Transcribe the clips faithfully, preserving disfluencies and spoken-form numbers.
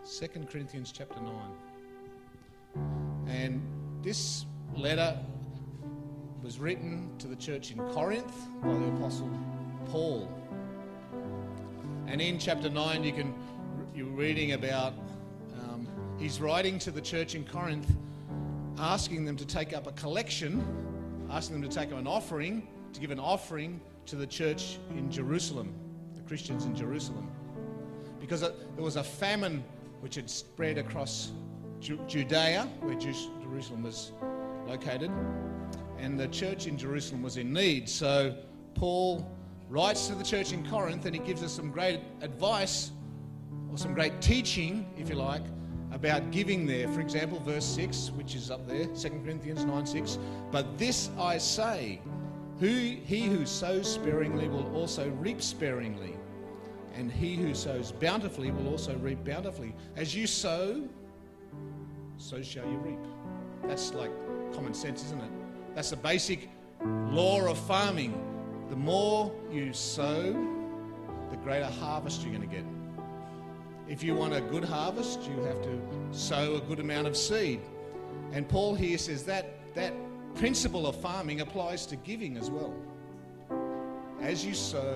Second Corinthians chapter nine. And this letter was written to the church in Corinth by the Apostle Paul. And in chapter nine, you can, you're reading about, um, he's writing to the church in Corinth, asking them to take up a collection, asking them to take up an offering, to give an offering to the church in Jerusalem, the Christians in Jerusalem. Because there was a famine which had spread across Ju- Judea, where Ju- Jerusalem was located, and the church in Jerusalem was in need. So Paul writes to the church in Corinth, and he gives us some great advice, or some great teaching, if you like, about giving there. For example, verse six, which is up there, Second Corinthians nine six. But this I say, who, he who sows sparingly will also reap sparingly, and he who sows bountifully will also reap bountifully. As you sow, so shall you reap. That's like common sense, isn't it? That's the basic law of farming. The more you sow, the greater harvest you're going to get. If you want a good harvest, you have to sow a good amount of seed. And Paul here says that that principle of farming applies to giving as well. As you sow,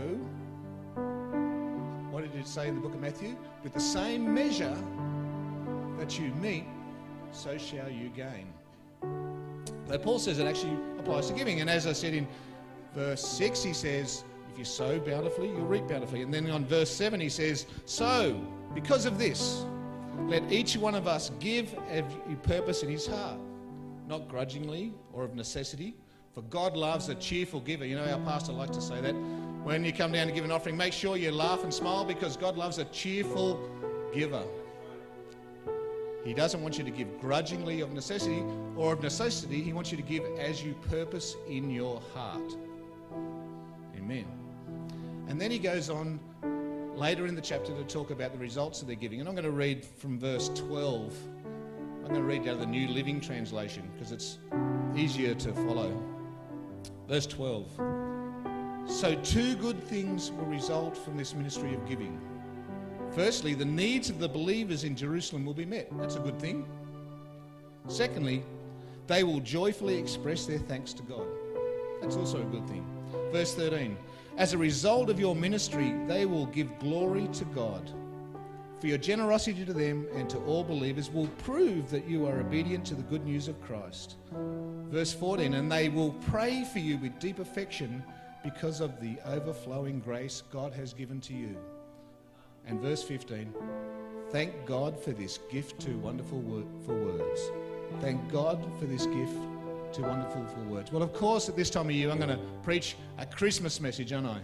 what did it say in the book of Matthew? With the same measure that you meet, so shall you gain. So Paul says it actually applies to giving. And as I said in verse six, he says, if you sow bountifully, you'll reap bountifully. And then on verse seven, he says, so, because of this, let each one of us give every purpose in his heart, not grudgingly or of necessity, for God loves a cheerful giver. You know, our pastor likes to say that. When you come down to give an offering, make sure you laugh and smile, because God loves a cheerful giver. He doesn't want you to give grudgingly of necessity, or of necessity, he wants you to give as you purpose in your heart. Amen. And then he goes on later in the chapter to talk about the results of their giving. And I'm going to read from verse twelve. I'm going to read out of the New Living Translation because it's easier to follow. Verse twelve. So two good things will result from this ministry of giving. Firstly, the needs of the believers in Jerusalem will be met. That's a good thing. Secondly, they will joyfully express their thanks to God. That's also a good thing. Verse thirteen, as a result of your ministry, they will give glory to God. For your generosity to them and to all believers will prove that you are obedient to the good news of Christ. Verse fourteen, and they will pray for you with deep affection because of the overflowing grace God has given to you. And verse fifteen, thank God for this gift too wonderful word for words. Thank God for this gift too wonderful for words. Well, of course, at this time of year, I'm going to preach a Christmas message, aren't I?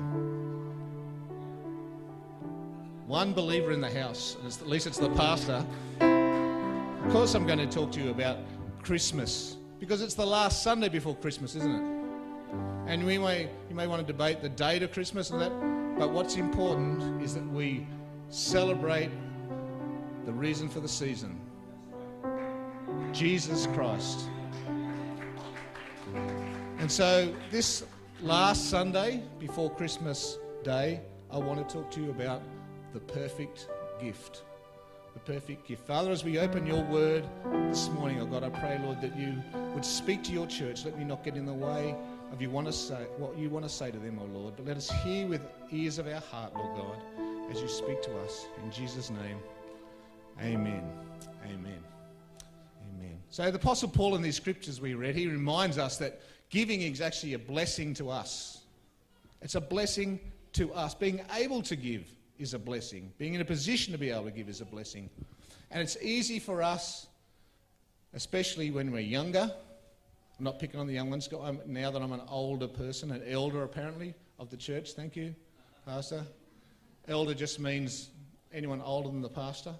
One believer in the house, at least it's the pastor. Of course, I'm going to talk to you about Christmas, because it's the last Sunday before Christmas, isn't it? And we may, you may want to debate the date of Christmas and that, but what's important is that we celebrate the reason for the season, Jesus Christ. And so this last Sunday before Christmas Day, I want to talk to you about the perfect gift. The perfect gift. Father, as we open your word this morning, oh God, I pray, Lord, that you would speak to your church. Let me not get in the way of you want to say, what you want to say to them, oh Lord. But let us hear with ears of our heart, Lord God, as you speak to us. In Jesus' name, amen. Amen. Amen. So the Apostle Paul in these scriptures we read, he reminds us that giving is actually a blessing to us. It's a blessing to us. Being able to give is a blessing. Being in a position to be able to give is a blessing. And it's easy for us, especially when we're younger. I'm not picking on the young ones. Now that I'm an older person, an elder apparently of the church. Thank you, Pastor. Elder just means anyone older than the pastor.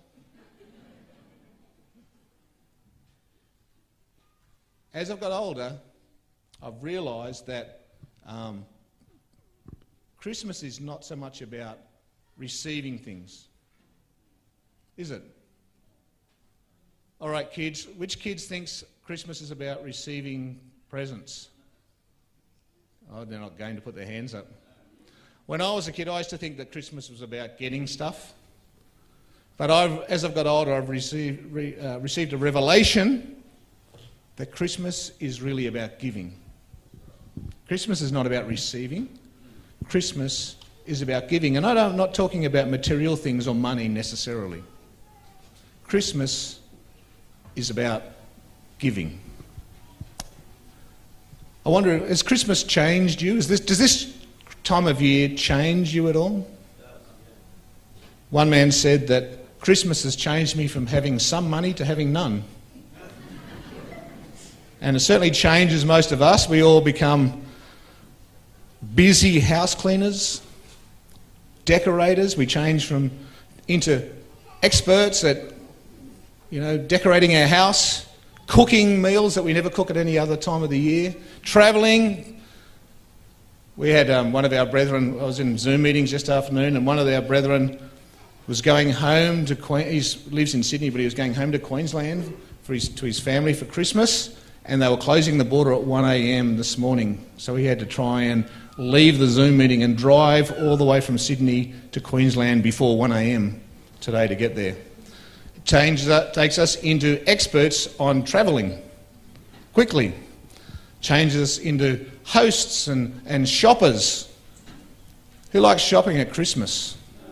As I've got older, I've realised that um, Christmas is not so much about receiving things, is it? All right, kids, which kids thinks Christmas is about receiving presents? Oh, they're not going to put their hands up. When I was a kid, I used to think that Christmas was about getting stuff. But I've, as I've got older, I've received, re, uh, received a revelation that Christmas is really about giving. Christmas is not about receiving. Christmas is about giving. And I'm not talking about material things or money necessarily. Christmas is about giving. I wonder, has Christmas changed you? Is this, does this time of year change you at all? One man said that Christmas has changed me from having some money to having none. And it certainly changes most of us. We all become busy house cleaners, decorators. We change from into experts at, you know, decorating our house, cooking meals that we never cook at any other time of the year, travelling. We had um, one of our brethren, I was in Zoom meetings just afternoon, and one of our brethren was going home to Queen. He lives in Sydney, but he was going home to Queensland for his, to his family for Christmas, and they were closing the border at one a m this morning, so he had to try and leave the Zoom meeting and drive all the way from Sydney to Queensland before one a m today to get there. It changes, uh, takes us into experts on travelling quickly, changes us into hosts and, and shoppers. Who likes shopping at Christmas?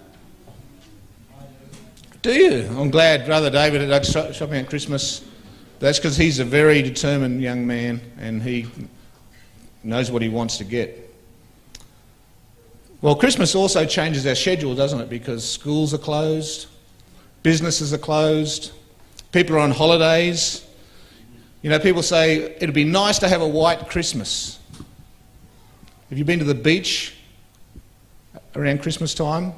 Do you? I'm glad Brother David likes shopping at Christmas. That's because he's a very determined young man and he knows what he wants to get. Well, Christmas also changes our schedule, doesn't it? Because schools are closed, businesses are closed, people are on holidays. You know, people say it'd be nice to have a white Christmas. Have you been to the beach around Christmas time?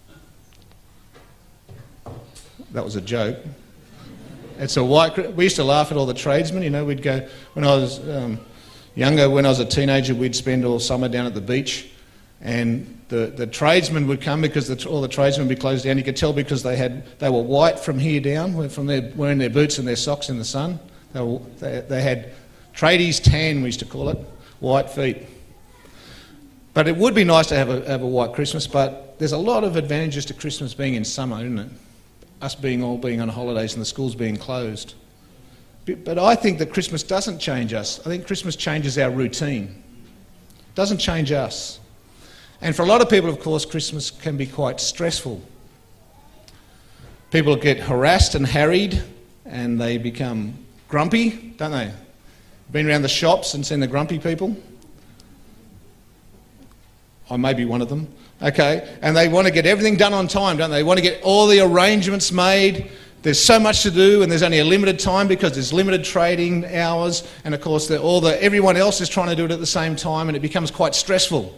That was a joke. It's a white... We used to laugh at all the tradesmen, you know, we'd go... When I was um, younger, when I was a teenager, we'd spend all summer down at the beach, and the, the tradesmen would come because the, all the tradesmen would be closed down. You could tell because they had they were white from here down, from their, wearing their boots and their socks in the sun. They, were, they, they had tradies tan, we used to call it, white feet. But it would be nice to have a, have a white Christmas, but there's a lot of advantages to Christmas being in summer, isn't it? Us being all being on holidays and the schools being closed. But I think that Christmas doesn't change us. I think Christmas changes our routine. It doesn't change us. And for a lot of people, of course, Christmas can be quite stressful. People get harassed and harried and they become grumpy, don't they? Been around the shops and seen the grumpy people? I may be one of them. Okay, and they want to get everything done on time, don't they? They want to get all the arrangements made. There's so much to do, and there's only a limited time because there's limited trading hours, and of course, all the everyone else is trying to do it at the same time, and it becomes quite stressful.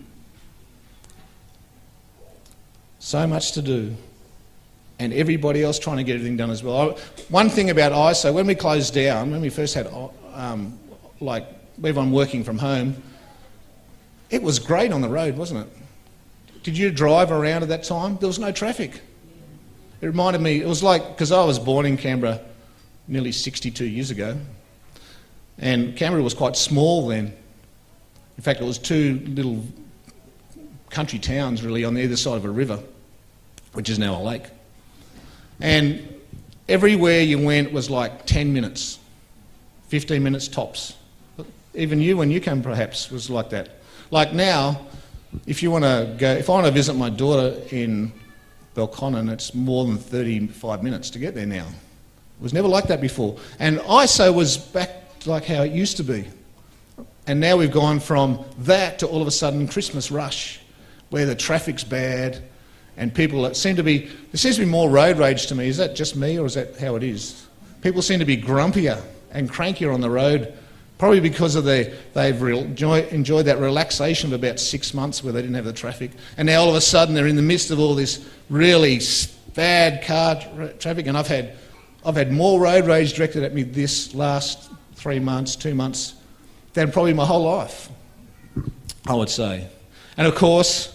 So much to do, and everybody else trying to get everything done as well. I, one thing about I S O, when we closed down, when we first had um, like everyone working from home, it was great on the road, wasn't it? Did you drive around at that time? There was no traffic. It reminded me, it was like, because I was born in Canberra nearly sixty-two years ago, and Canberra was quite small then. In fact, it was two little country towns really on the either side of a river, which is now a lake. And everywhere you went was like ten minutes, fifteen minutes tops. Even you, when you came perhaps, was like that. Like now, if you want to go, if I want to visit my daughter in Belconnen, it's more than thirty-five minutes to get there now. It was never like that before. And I S O was back like how it used to be. And now we've gone from that to all of a sudden Christmas rush, where the traffic's bad and people that seem to be, there seems to be more road rage to me. Is that just me or is that how it is? People seem to be grumpier and crankier on the road, probably because of the, they've re- enjoy, enjoyed that relaxation of about six months where they didn't have the traffic. And now all of a sudden they're in the midst of all this really bad car tra- traffic. And I've had, I've had more road rage directed at me this last three months, two months, than probably my whole life, I would say. And of course,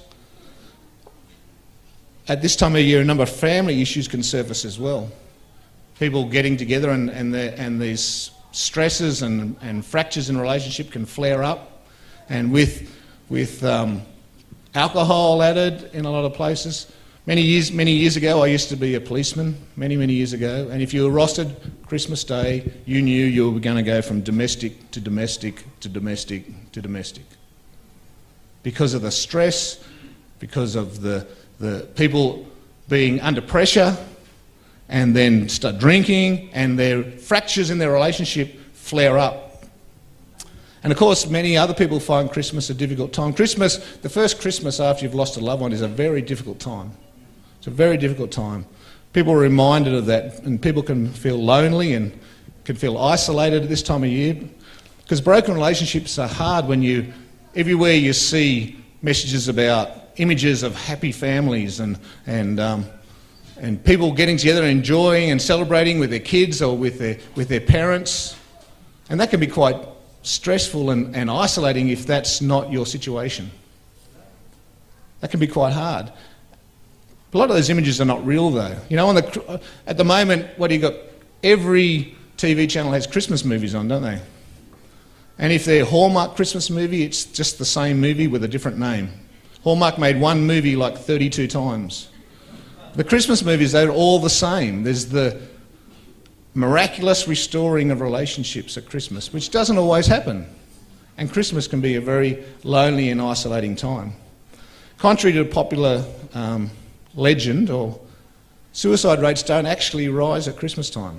at this time of year, a number of family issues can surface as well. People getting together and, and, and these stresses and, and fractures in a relationship can flare up, and with with um, alcohol added in a lot of places, Many years, many years ago, I used to be a policeman, many, many years ago, and if you were rostered Christmas Day, you knew you were going to go from domestic to domestic to domestic to domestic. Because of the stress, because of the, the people being under pressure, and then start drinking, and their fractures in their relationship flare up. And of course, many other people find Christmas a difficult time. Christmas, the first Christmas after you've lost a loved one, is a very difficult time. It's a very difficult time. People are reminded of that, and people can feel lonely and can feel isolated at this time of year. Because broken relationships are hard when you, everywhere you see messages about images of happy families and, and, um, and people getting together and enjoying and celebrating with their kids or with their, with their parents. And that can be quite stressful and, and isolating if that's not your situation. That can be quite hard. A lot of those images are not real, though. You know, on the, at the moment, what do you got? Every T V channel has Christmas movies on, don't they? And if they're Hallmark Christmas movie, it's just the same movie with a different name. Hallmark made one movie like thirty-two times. The Christmas movies, they're all the same. There's the miraculous restoring of relationships at Christmas, which doesn't always happen. And Christmas can be a very lonely and isolating time. Contrary to popular um, legend, or suicide rates don't actually rise at Christmas time.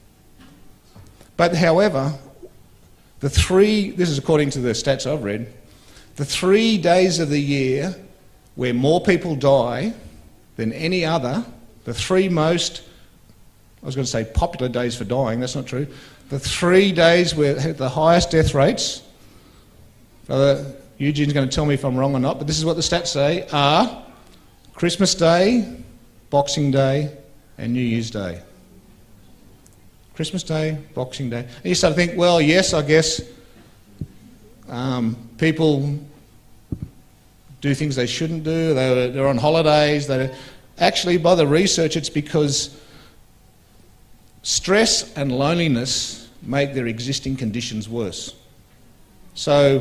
But however, the three, this is according to the stats I've read, the three days of the year where more people die than any other, the three most, I was going to say popular days for dying, that's not true, the three days where the highest death rates, Brother Eugene's going to tell me if I'm wrong or not, but this is what the stats say, are Christmas Day, Boxing Day, and New Year's Day. Christmas Day, Boxing Day. And you start to think, well, yes, I guess um, people do things they shouldn't do. They're, they're on holidays. They're, actually, by the research, it's because stress and loneliness make their existing conditions worse. So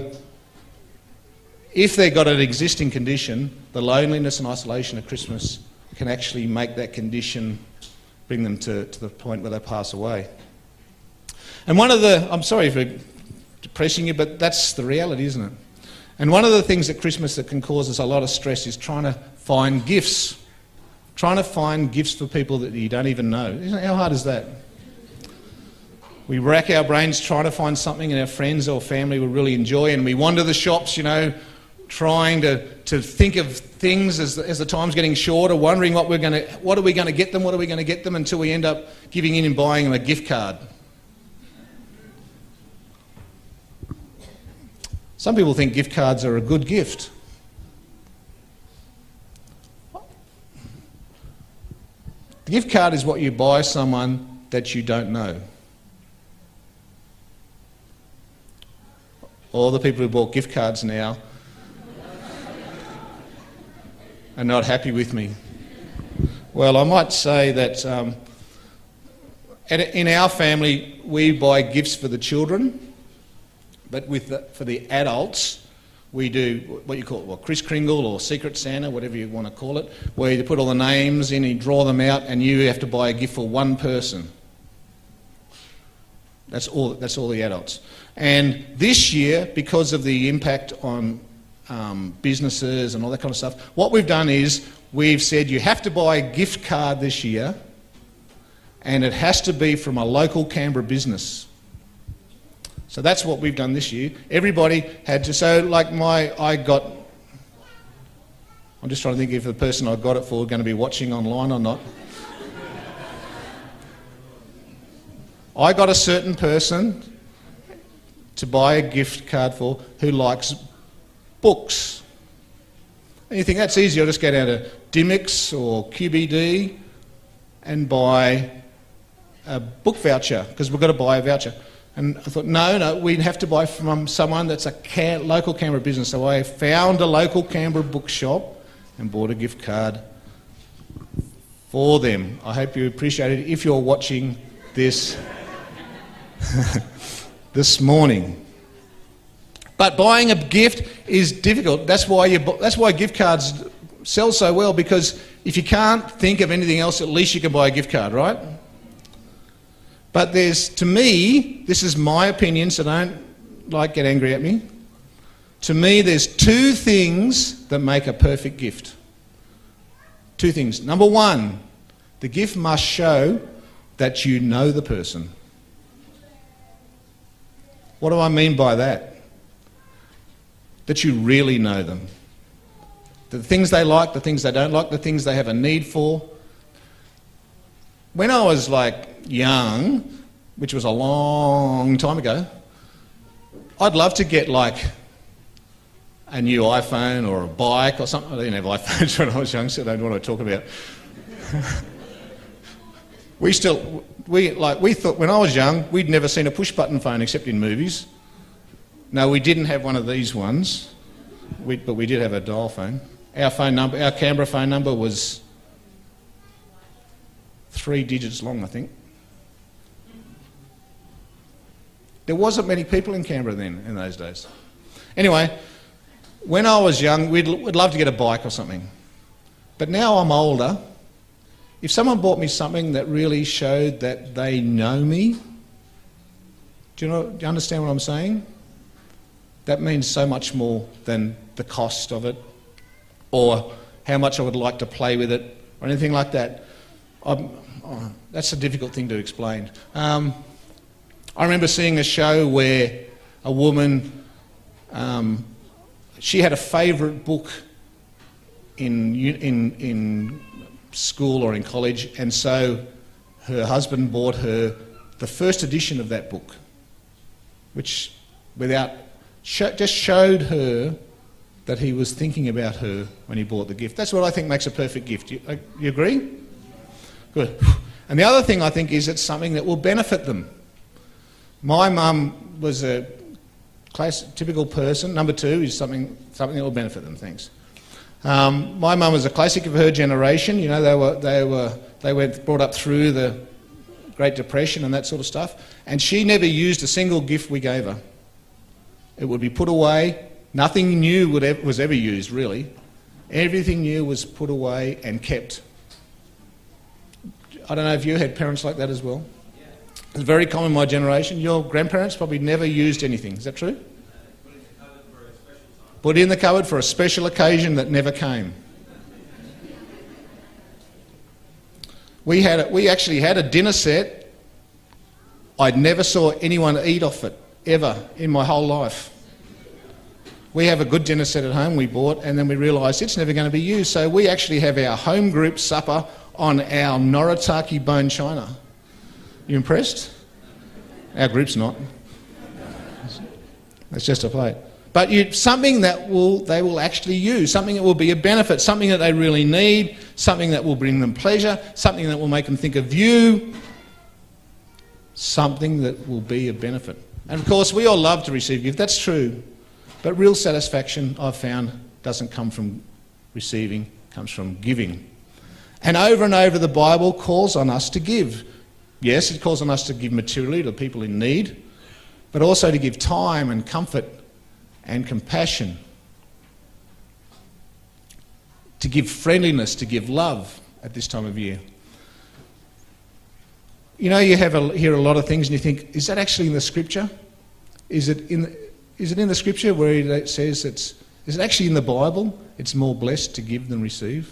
if they've got an existing condition, the loneliness and isolation at Christmas can actually make that condition, bring them to, to the point where they pass away. And one of the, I'm sorry for depressing you, but that's the reality, isn't it? And one of the things at Christmas that can cause us a lot of stress is trying to find gifts. Trying to find gifts for people that you don't even know. How hard is that? We rack our brains trying to find something that our friends or family will really enjoy, and we wander the shops, you know, trying to, to think of things as the, as the time's getting shorter, wondering what we're going to, what are we going to get them, what are we going to get them, until we end up giving in and buying them a gift card. Some people think gift cards are a good gift. The gift card is what you buy someone that you don't know. All the people who bought gift cards now are not happy with me. Well, I might say that um, in our family, we buy gifts for the children, but with the, for the adults, we do what you call well, Kris Kringle or Secret Santa, whatever you want to call it, where you put all the names in, you draw them out, and you have to buy a gift for one person. That's all, that's all the adults. And this year, because of the impact on um, businesses and all that kind of stuff, what we've done is we've said you have to buy a gift card this year, and it has to be from a local Canberra business. So that's what we've done this year. Everybody had to, so like my, I got, I'm just trying to think if the person I got it for is going to be watching online or not. I got a certain person to buy a gift card for who likes books. And you think that's easy, I'll just go down to Dymocks or Q B D and buy a book voucher, because we've got to buy a voucher. And I thought, no, no, we'd have to buy from someone that's a Can- local Canberra business. So I found a local Canberra bookshop and bought a gift card for them. I hope you appreciate it if you're watching this this morning. But buying a gift is difficult. That's why you. That's why gift cards sells so well because if you can't think of anything else, at least you can buy a gift card, right? But there's, to me, this is my opinion, so don't like get angry at me. To me, there's two things that make a perfect gift. Two things. Number one, the gift must show that you know the person. What do I mean by that? That you really know them. The things they like, the things they don't like, the things they have a need for. When I was like young, which was a long time ago, I'd love to get like a new iPhone or a bike or something. I didn't have iPhones when I was young, so I don't know what I talk about. we still, we like we thought when I was young, we'd never seen a push-button phone except in movies. No, we didn't have one of these ones, we, but we did have a dial phone. Our phone number, our Canberra phone number was three digits long, I think. There wasn't many people in Canberra then, in those days. Anyway, when I was young, we'd, we'd love to get a bike or something. But now I'm older. If someone bought me something that really showed that they know me, do you, know, do you understand what I'm saying? That means so much more than the cost of it or how much I would like to play with it or anything like that. I'm, oh, that's a difficult thing to explain. Um, I remember seeing a show where a woman, um, she had a favourite book in, in, in school or in college, and so her husband bought her the first edition of that book, which without sh- just showed her that he was thinking about her when he bought the gift. That's what I think makes a perfect gift. You, uh, you agree? Good. And the other thing I think is it's something that will benefit them. My mum was a class, typical person. Number two is something something that will benefit them. Thanks. Um, my mum was a classic of her generation. You know, they were they were they were brought up through the Great Depression and that sort of stuff. And she never used a single gift we gave her. It would be put away. Nothing new would ever, was ever used, really. Everything new was put away and kept. I don't know if you had parents like that as well. It's very common in my generation. Your grandparents probably never used anything. Is that true? Put it in the cupboard for a special occasion that never came. We had a, we actually had a dinner set. I never saw anyone eat off it, ever, in my whole life. We have a good dinner set at home we bought, and then we realised it's never going to be used. So we actually have our home group supper on our Noritake bone china. You impressed? Our group's not. It's just a plate. But you, something that will they will actually use, something that will be a benefit, something that they really need, something that will bring them pleasure, something that will make them think of you, something that will be a benefit. And of course, we all love to receive gifts. That's true. But real satisfaction, I've found, doesn't come from receiving, it comes from giving. And over and over, the Bible calls on us to give. Yes, it calls on us to give materially to people in need, but also to give time and comfort and compassion, to give friendliness, to give love at this time of year. You know, you have a, hear a lot of things and you think, is that actually in the Scripture? Is it in the, is it in the Scripture where it says it's, is it actually in the Bible? It's more blessed to give than receive.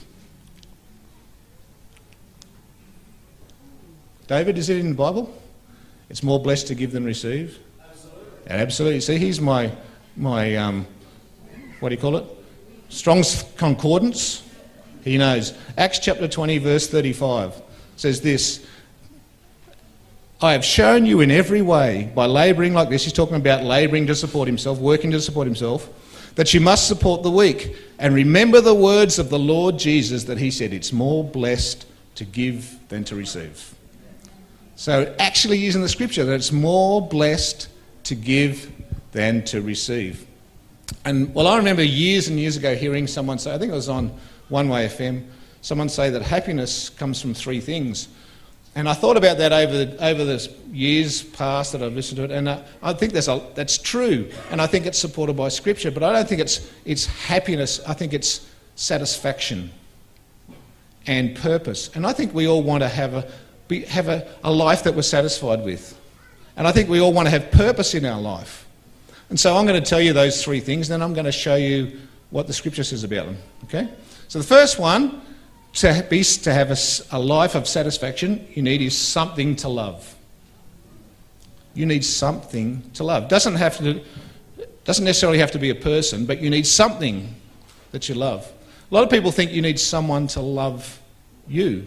David, is it in the Bible? It's more blessed to give than receive? Absolutely. Absolutely. See, here's my, my um, what do you call it? Strong's Concordance. He knows. Acts chapter twenty, verse thirty-five says this, I have shown you in every way, by labouring like this, he's talking about labouring to support himself, working to support himself, that you must support the weak. And remember the words of the Lord Jesus that he said, it's more blessed to give than to receive. So it actually is in the Scripture that it's more blessed to give than to receive. And well, I remember years and years ago hearing someone say, I think it was on One Way F M, someone say that happiness comes from three things. And I thought about that over the, over the years past that I've listened to it, and uh, I think that's, a, that's true, and I think it's supported by Scripture, but I don't think it's, it's happiness. I think it's satisfaction and purpose. And I think we all want to have a, be, have a, a life that we're satisfied with. And I think we all want to have purpose in our life. And so I'm going to tell you those three things, then I'm going to show you what the scripture says about them. Okay? So the first one, to, be, to have a, a life of satisfaction, you need is something to love. You need something to love. Doesn't have to, doesn't necessarily have to be a person, but you need something that you love. A lot of people think you need someone to love you.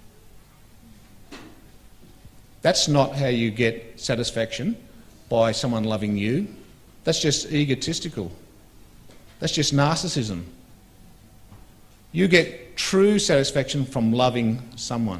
That's not how you get satisfaction, by someone loving you. That's just egotistical. That's just narcissism. You get true satisfaction from loving someone.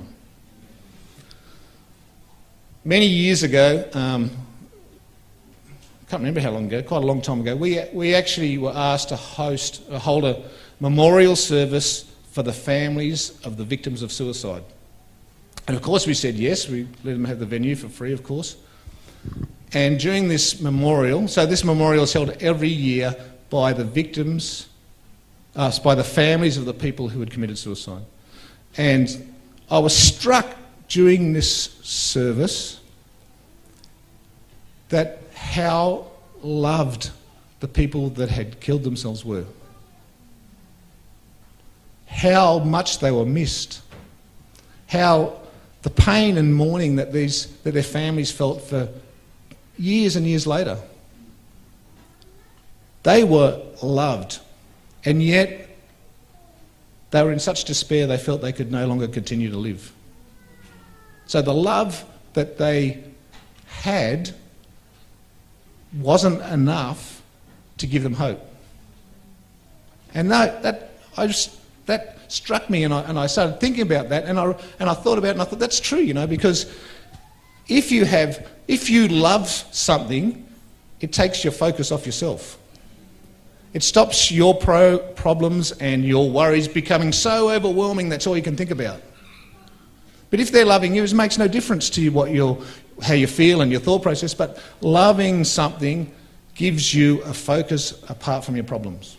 Many years ago, um, I can't remember how long ago, quite a long time ago, we, we actually were asked to host, uh, hold a memorial service for the families of the victims of suicide. And of course we said yes, we let them have the venue for free, of course. And during this memorial, so this memorial is held every year by the victims, uh, by the families of the people who had committed suicide. And I was struck during this service that how loved the people that had killed themselves were. How much they were missed. How the pain and mourning that these that their families felt for years and years later. They were loved, and yet they were in such despair they felt they could no longer continue to live. So the love that they had wasn't enough to give them hope. And that, that, I just, that struck me, and I, and I started thinking about that, and I, and I thought about it, and I thought, that's true, you know, because if you have, if you love something, it takes your focus off yourself. It stops your pro problems and your worries becoming so overwhelming that's all you can think about. But if they're loving you, it makes no difference to you what you're, how you feel and your thought process, but loving something gives you a focus apart from your problems.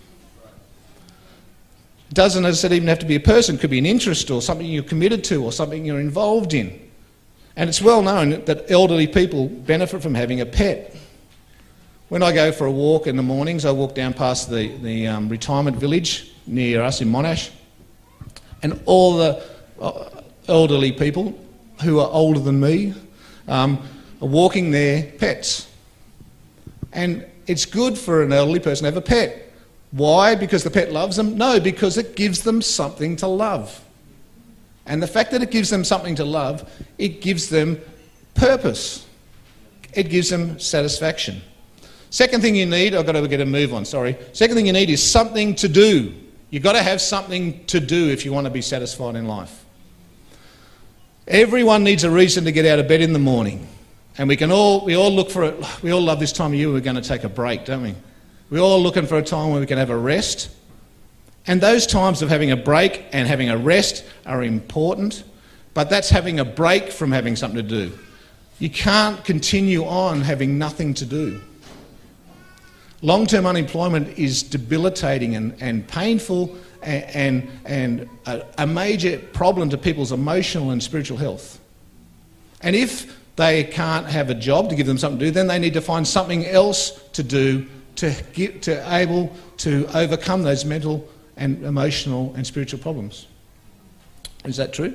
It doesn't, as I said, even have to be a person. It could be an interest or something you're committed to or something you're involved in. And it's well known that elderly people benefit from having a pet. When I go for a walk in the mornings, I walk down past the, the um, retirement village near us in Monash, and all the uh, elderly people who are older than me um, are walking their pets. And it's good for an elderly person to have a pet. Why? Because the pet loves them? No, because it gives them something to love. And the fact that it gives them something to love, it gives them purpose. It gives them satisfaction. Second thing you need, I've got to get a move on, sorry. Second thing you need is something to do. You've got to have something to do if you want to be satisfied in life. Everyone needs a reason to get out of bed in the morning. And we can all, we all look for it, we all love this time of year, we're going to take a break, don't we? We're all looking for a time where we can have a rest. And those times of having a break and having a rest are important, but that's having a break from having something to do. You can't continue on having nothing to do. Long-term unemployment is debilitating and, and painful and, and, and a, a major problem to people's emotional and spiritual health. And if they can't have a job to give them something to do, then they need to find something else to do to get to able to overcome those mental and emotional and spiritual problems. Is that true?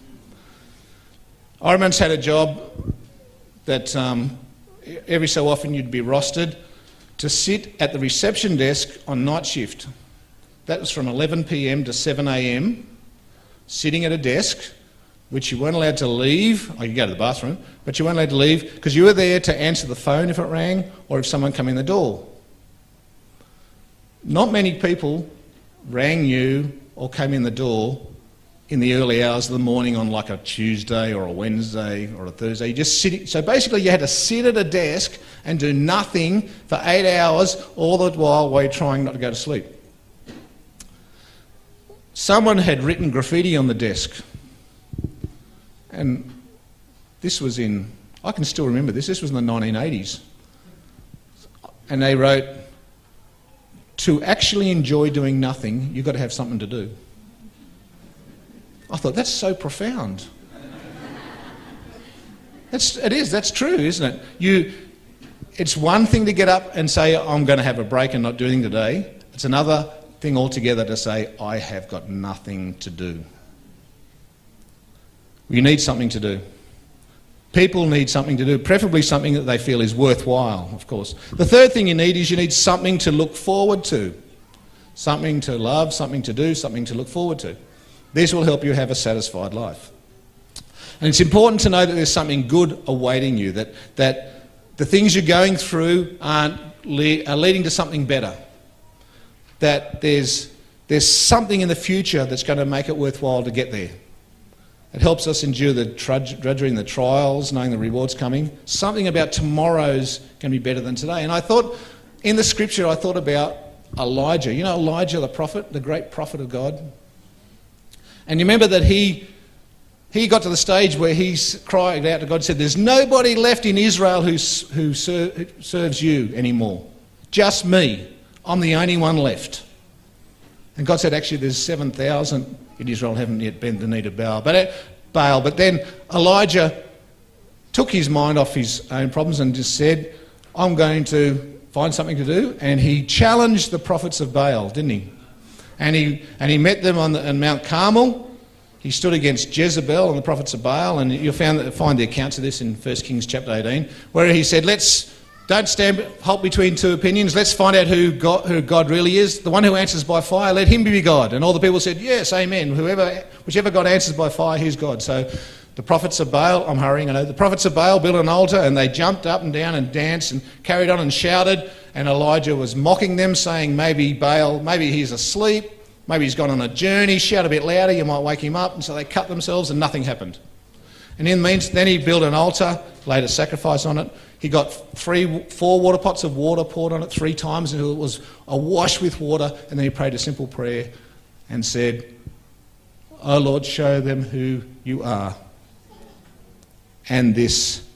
I once had a job that um, every so often you'd be rostered to sit at the reception desk on night shift. That was from eleven p m to seven a m, sitting at a desk, which you weren't allowed to leave. Oh, you could go to the bathroom, but you weren't allowed to leave because you were there to answer the phone if it rang or if someone came in the door. Not many people rang you or came in the door in the early hours of the morning on like a Tuesday or a Wednesday or a Thursday. You just sit, so basically you had to sit at a desk and do nothing for eight hours all the while while you're trying not to go to sleep. Someone had written graffiti on the desk, and this was in, I can still remember this, this was in the nineteen eighties, and they wrote, to actually enjoy doing nothing, you've got to have something to do. I thought, that's so profound. That's, it is, that's true, isn't it? You, it's one thing to get up and say, I'm going to have a break and not do anything today. It's another thing altogether to say, I have got nothing to do. You need something to do. People need something to do, preferably something that they feel is worthwhile, of course. The third thing you need is you need something to look forward to. Something to love, something to do, something to look forward to. This will help you have a satisfied life. And it's important to know that there's something good awaiting you, that, that the things you're going through aren't le- are leading to something better. That there's, there's something in the future that's going to make it worthwhile to get there. It helps us endure the trudge, drudgery and the trials, knowing the reward's coming. Something about tomorrow's going to be better than today. And I thought, in the scripture, I thought about Elijah. You know Elijah, the prophet, the great prophet of God? And you remember that he, he got to the stage where he cried out to God and said, there's nobody left in Israel who, who, ser, who serves you anymore. Just me. I'm the only one left. And God said, actually, there's seven thousand in Israel haven't yet bent the knee to Baal. But, Baal. But then Elijah took his mind off his own problems and just said, I'm going to find something to do. And he challenged the prophets of Baal, didn't he? And he, and he met them on, the, on Mount Carmel. He stood against Jezebel and the prophets of Baal. And you'll find, find the accounts of this in First Kings chapter eighteen, where he said, let's don't stand halt between two opinions. Let's find out who God, who God really is. The one who answers by fire, let him be God. And all the people said, yes, amen. Whoever, whichever God answers by fire, he's God. So the prophets of Baal, I'm hurrying, I know. The prophets of Baal built an altar and they jumped up and down and danced and carried on and shouted. And Elijah was mocking them, saying, maybe Baal, maybe he's asleep. Maybe he's gone on a journey. Shout a bit louder, you might wake him up. And so they cut themselves and nothing happened. And in the means, then he built an altar, laid a sacrifice on it. He got three, four water pots of water poured on it three times until it was awash with water. And then he prayed a simple prayer and said, "Oh Lord, show them who you are." And this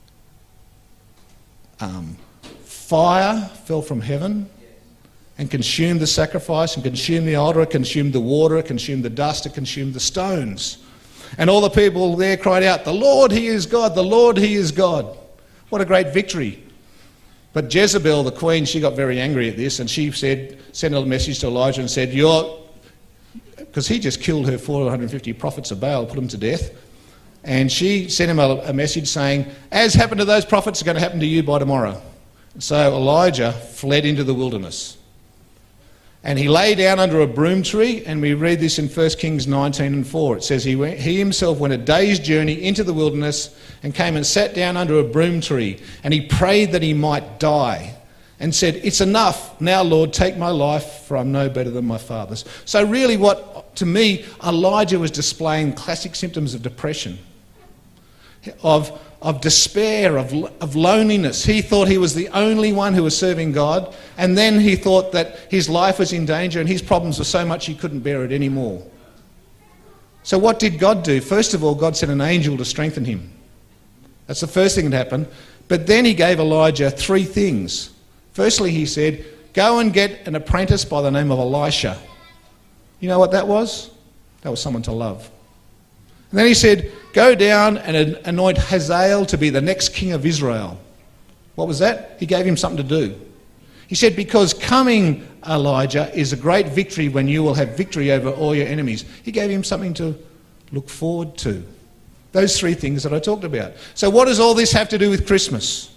um, fire fell from heaven and consumed the sacrifice and consumed the altar, it consumed the water, it consumed the dust, it consumed the stones. And all the people there cried out, "The Lord, he is God, the Lord, he is God." What a great victory. But Jezebel, the queen, she got very angry at this and she said, sent a message to Elijah and said, "You're," because he just killed her four hundred fifty prophets of Baal, put them to death. And she sent him a, a message saying, "As happened to those prophets, it's going to happen to you by tomorrow." So Elijah fled into the wilderness. And he lay down under a broom tree, and we read this in First Kings nineteen and four. It says he, went, he himself went a day's journey into the wilderness and came and sat down under a broom tree, and he prayed that he might die and said, "It's enough. Now, Lord, take my life, for I'm no better than my fathers." So really what, to me, Elijah was displaying classic symptoms of depression, of of despair, of, of loneliness. He thought he was the only one who was serving God, and then he thought that his life was in danger and his problems were so much he couldn't bear it anymore. So what did God do? First of all, God sent an angel to strengthen him. That's the first thing that happened. But then he gave Elijah three things. Firstly, he said, "Go and get an apprentice by the name of Elisha." You know what that was? That was someone to love. And then he said, "Go down and anoint Hazael to be the next king of Israel." What was that? He gave him something to do. He said, "Because coming, Elijah, is a great victory when you will have victory over all your enemies." He gave him something to look forward to. Those three things that I talked about. So what does all this have to do with Christmas?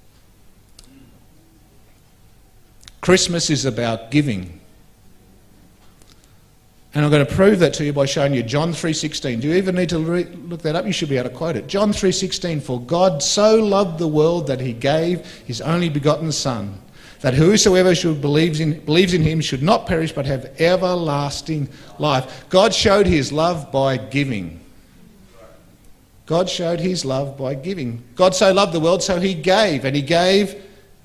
Christmas is about giving. And I'm going to prove that to you by showing you John three sixteen. Do you even need to re- look that up? You should be able to quote it. John three sixteen, "For God so loved the world that he gave his only begotten Son, that whosoever should believes in, believes in him should not perish but have everlasting life." God showed his love by giving. God showed his love by giving. God so loved the world, so he gave. And he gave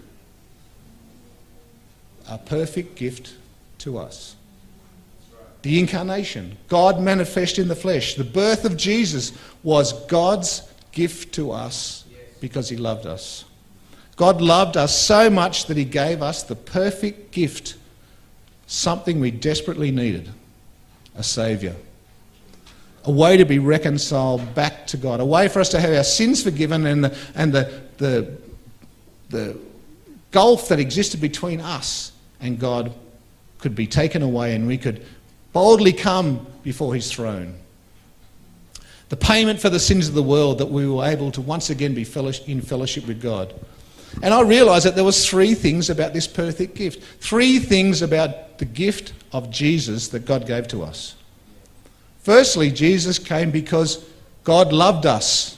a perfect gift to us. The incarnation, God manifest in the flesh. The birth of Jesus was God's gift to us because he loved us. God loved us so much that he gave us the perfect gift something we desperately needed, a saviour. A way to be reconciled back to God, a way for us to have our sins forgiven, and the, and the, the, the gulf that existed between us and God could be taken away, and we could boldly come before his throne. The payment for the sins of the world, that we were able to once again be in fellowship with God. And I realised that there was three things about this perfect gift. Three things about the gift of Jesus that God gave to us. Firstly, Jesus came because God loved us.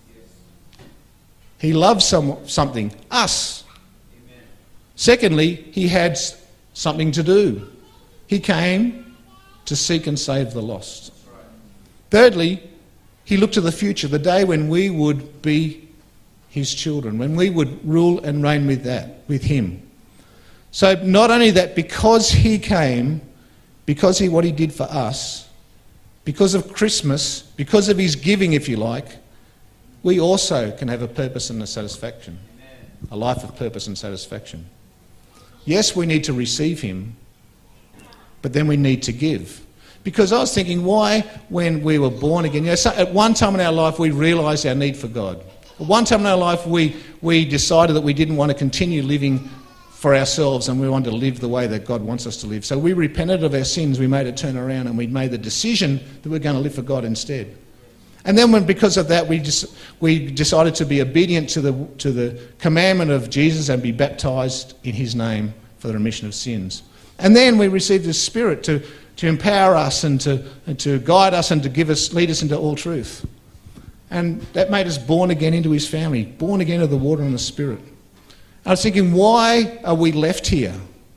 He loved some, something, us. Amen. Secondly, he had something to do. He came to seek and save the lost. Right. Thirdly, he looked to the future, the day when we would be his children, when we would rule and reign with that, with him. So not only that, because he came, because he what he did for us, because of Christmas, because of his giving, if you like, we also can have a purpose and a satisfaction. Amen. A life of purpose and satisfaction. Yes, we need to receive him, but then we need to give. Because I was thinking, why, when we were born again, you know, so at one time in our life we realised our need for God. At one time in our life we, we decided that we didn't want to continue living for ourselves, and we wanted to live the way that God wants us to live. So we repented of our sins, we made a turn around, and we made the decision that we're going to live for God instead. And then when, because of that, we just we decided to be obedient to the to the commandment of Jesus and be baptised in his name for the remission of sins. And then we received the Spirit to, to empower us and to, and to guide us and to give us, lead us into all truth. And that made us born again into his family, born again of the water and the Spirit. I was thinking, why are we left here?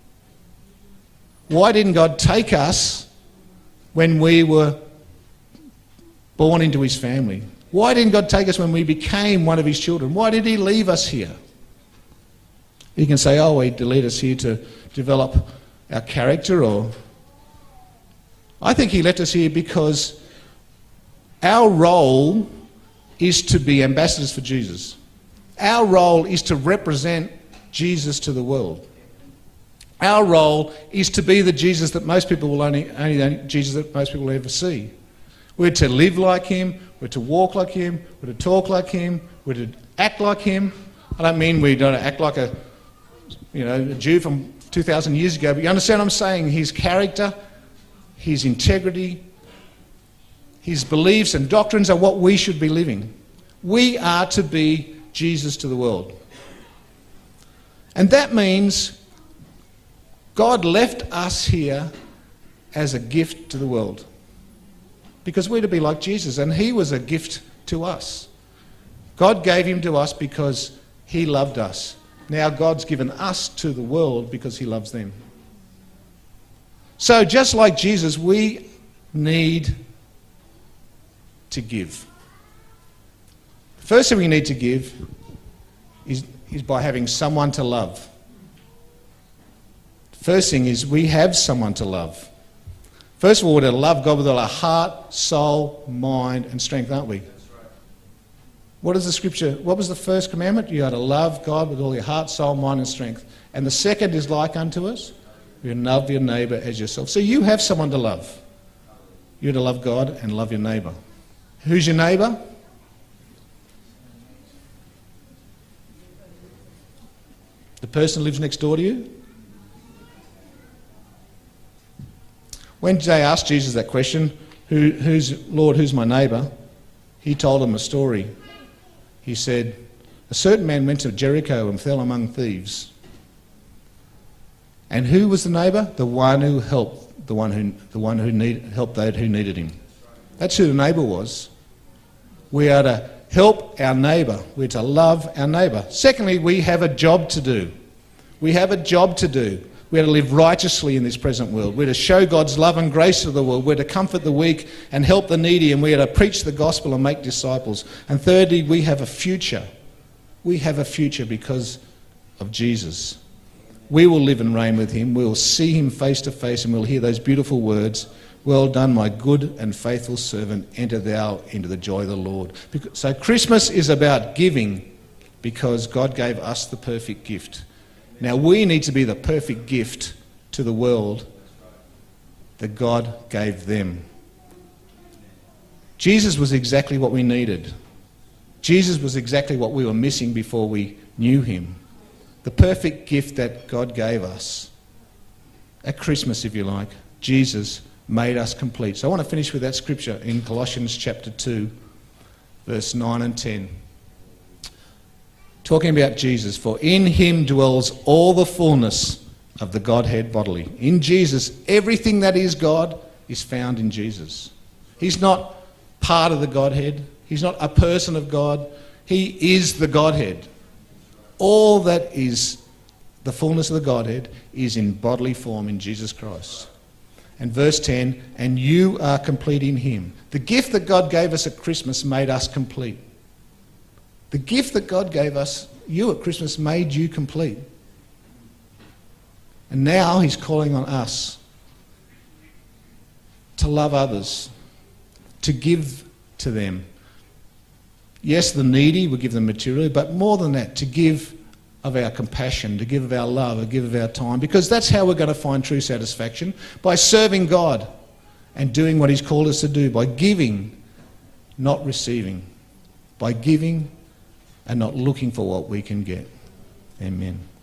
Why didn't God take us when we were born into his family? Why didn't God take us when we became one of his children? Why did he leave us here? You can say, oh, he led us here to develop our character, or... I think he left us here because our role is to be ambassadors for Jesus. Our role is to represent Jesus to the world. Our role is to be the Jesus that most people will only, only the Jesus that most people will ever see. We're to live like him, we're to walk like him, we're to talk like him, we're to act like him. I don't mean we don't act like a, you know, a Jew from two thousand years ago, but you understand what I'm saying? His character, his integrity, his beliefs and doctrines are what we should be living. We are to be Jesus to the world. And that means God left us here as a gift to the world. Because we're to be like Jesus, and he was a gift to us. God gave him to us because he loved us. Now God's given us to the world because he loves them. So just like Jesus, we need to give. The first thing we need to give is, is by having someone to love. The first thing is we have someone to love. First of all, we're to love God with all our heart, soul, mind and strength, aren't we? That's right. What is the scripture? What was the first commandment? You are to love God with all your heart, soul, mind and strength. And the second is like unto us. You love your neighbour as yourself. So you have someone to love. You're to love God and love your neighbour. Who's your neighbour? The person who lives next door to you? When they asked Jesus that question, Who, who's, Lord, who's my neighbour? He told them a story. He said, a certain man went to Jericho and fell among thieves. And who was the neighbour? The one who helped, the one who, the one who need, helped those who needed him. That's who the neighbour was. We are to help our neighbour. We're to love our neighbour. Secondly, we have a job to do. We have a job to do. We're to live righteously in this present world. We're to show God's love and grace to the world. We're to comfort the weak and help the needy, and we're to preach the gospel and make disciples. And thirdly, we have a future. We have a future because of Jesus. We will live and reign with him. We will see him face to face, and we'll hear those beautiful words, well done, my good and faithful servant, enter thou into the joy of the Lord. So Christmas is about giving because God gave us the perfect gift. Now we need to be the perfect gift to the world that God gave them. Jesus was exactly what we needed. Jesus was exactly what we were missing before we knew him. The perfect gift that God gave us. At Christmas, if you like, Jesus made us complete. So I want to finish with that scripture in Colossians chapter two, verse nine and ten. Talking about Jesus. For in him dwells all the fullness of the Godhead bodily. In Jesus, everything that is God is found in Jesus. He's not part of the Godhead. He's not a person of God. He is the Godhead. All that is the fullness of the Godhead is in bodily form in Jesus Christ. And verse ten, and you are complete in him. The gift that God gave us at Christmas made us complete. The gift that God gave us, you at Christmas, made you complete. And now he's calling on us to love others, to give to them. Yes, the needy, we give them materially, but more than that, to give of our compassion, to give of our love, to give of our time, because that's how we're going to find true satisfaction, by serving God and doing what he's called us to do, by giving, not receiving, by giving and not looking for what we can get. Amen.